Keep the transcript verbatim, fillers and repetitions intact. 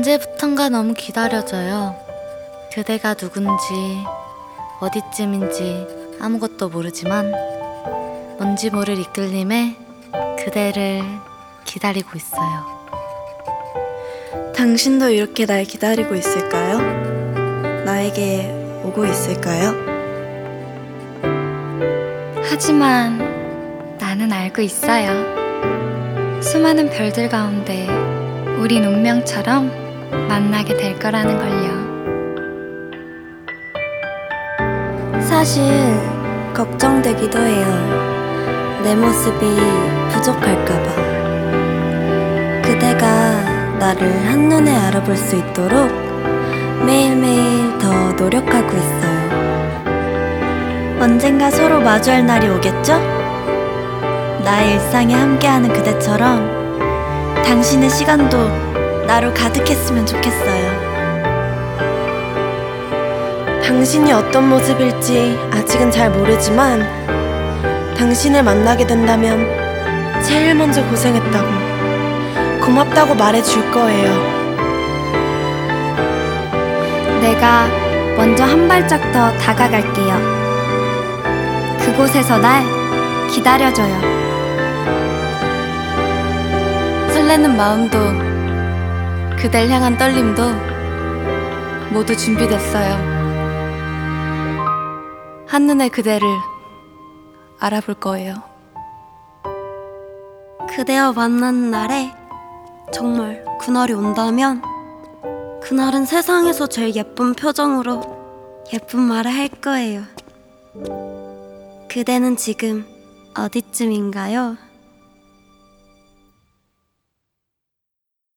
언제부턴가 너무 기다려져요. 그대가 누군지 어디쯤인지 아무것도 모르지만 뭔지 모를 이끌림에 그대를 기다리고 있어요. 당신도 이렇게 날 기다리고 있을까요? 나에게 오고 있을까요? 하지만 나는 알고 있어요. 수많은 별들 가운데 우린 운명처럼 만나게 될 거라는 걸요. 사실 걱정되기도 해요. 내 모습이 부족할까봐. 그대가 나를 한눈에 알아볼 수 있도록 매일매일 더 노력하고 있어요. 언젠가 서로 마주할 날이 오겠죠? 나의 일상에 함께하는 그대처럼 당신의 시간도 나로 가득했으면 좋겠어요. 당신이 어떤 모습일지 아직은 잘 모르지만 당신을 만나게 된다면 제일 먼저 고생했다고, 고맙다고 말해줄 거예요. 내가 먼저 한 발짝 더 다가갈게요. 그곳에서 날 기다려줘요. 설레는 마음도 그댈 향한 떨림도 모두 준비됐어요. 한눈에 그대를 알아볼 거예요. 그대와 만나는 날에 정말 그날이 온다면 그날은 세상에서 제일 예쁜 표정으로 예쁜 말을 할 거예요. 그대는 지금 어디쯤인가요?